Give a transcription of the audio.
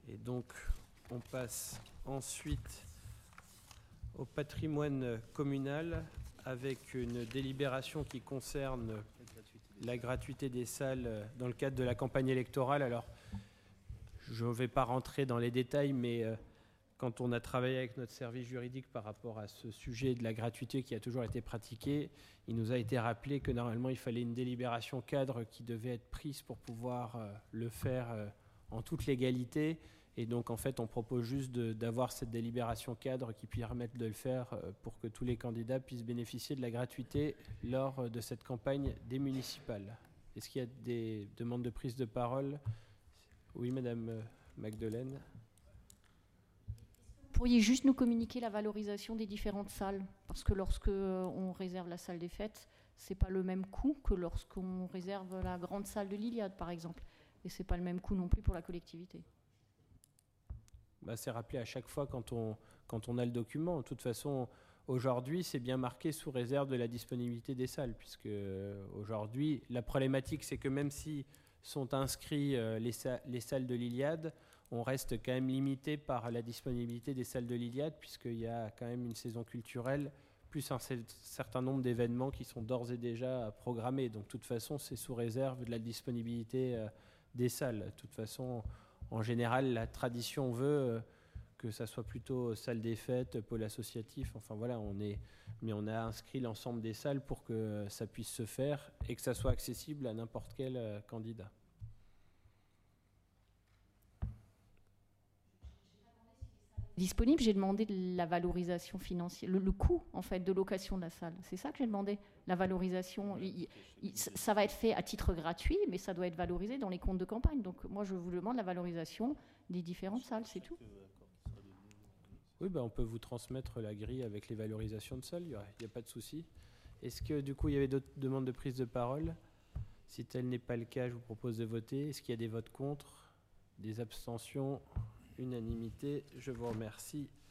Et donc, on passe ensuite au patrimoine communal avec une délibération qui concerne la gratuité des salles dans le cadre de la campagne électorale. Alors, je ne vais pas rentrer dans les détails, mais quand on a travaillé avec notre service juridique par rapport à ce sujet de la gratuité qui a toujours été pratiquée, il nous a été rappelé que normalement, il fallait une délibération cadre qui devait être prise pour pouvoir le faire en toute légalité. Et donc, en fait, on propose juste d'avoir cette délibération cadre qui permette de le faire pour que tous les candidats puissent bénéficier de la gratuité lors de cette campagne des municipales. Est-ce qu'il y a des demandes de prise de parole? Oui, Madame Magdelaine. Pourriez juste nous communiquer la valorisation des différentes salles? Parce que lorsque on réserve la salle des fêtes, c'est pas le même coût que lorsqu'on réserve la grande salle de l'Iliade, par exemple. Et c'est pas le même coût non plus pour la collectivité. C'est rappelé à chaque fois quand on a le document. De toute façon, aujourd'hui, c'est bien marqué sous réserve de la disponibilité des salles, puisque aujourd'hui, la problématique, c'est que même si sont inscrits les salles de l'Iliade, on reste quand même limité par la disponibilité des salles de l'Iliade, puisqu'il y a quand même une saison culturelle, plus un certain nombre d'événements qui sont d'ores et déjà programmés. Donc, de toute façon, c'est sous réserve de la disponibilité des salles. De toute façon, en général, la tradition veut que ça soit plutôt salle des fêtes, pôle associatif. Enfin voilà, mais on a inscrit l'ensemble des salles pour que ça puisse se faire et que ça soit accessible à n'importe quel candidat. Disponible, j'ai demandé la valorisation financière, le coût en fait de location de la salle. C'est ça que j'ai demandé, la valorisation. Ça va être fait à titre gratuit, mais ça doit être valorisé dans les comptes de campagne. Donc moi, je vous demande la valorisation des différentes salles, c'est tout. Oui, on peut vous transmettre la grille avec les valorisations de salles, il n'y a pas de souci. Est-ce que du coup, il y avait d'autres demandes de prise de parole? Si tel n'est pas le cas, je vous propose de voter. Est-ce qu'il y a des votes contre? Des abstentions? Unanimité, je vous remercie.